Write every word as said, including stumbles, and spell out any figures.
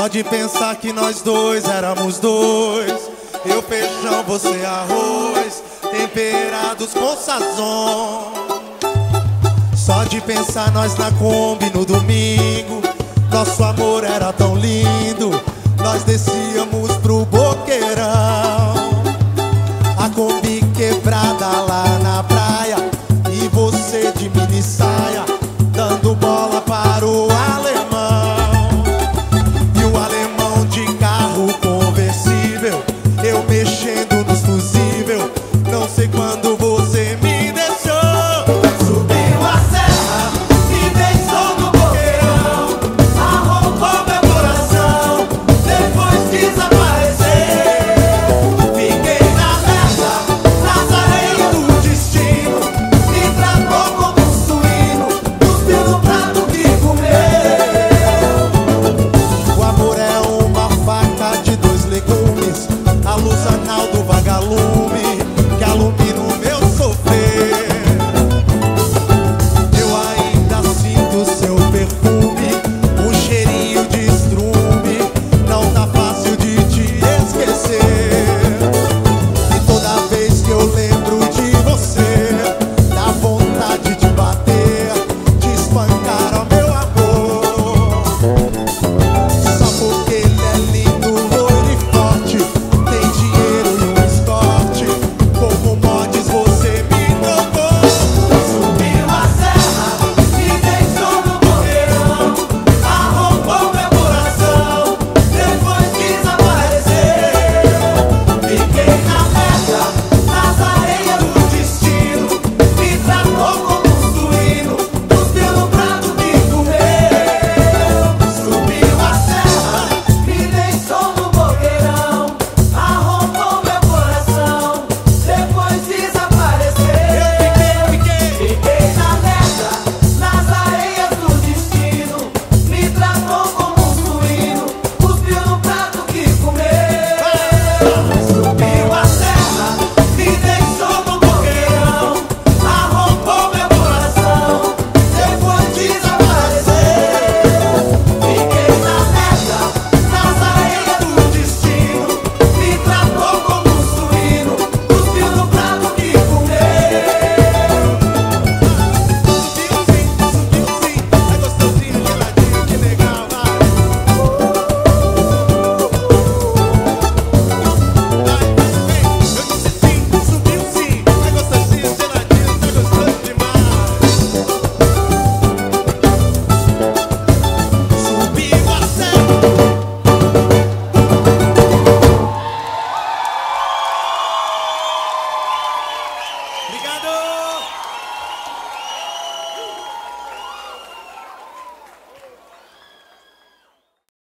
Só de pensar que nós dois éramos dois, eu feijão, você arroz, temperados com sazon. Só de pensar nós na Kombi no domingo, nosso amor era tão lindo, nós descíamos pro Boqueirão. A Kombi quebrada lá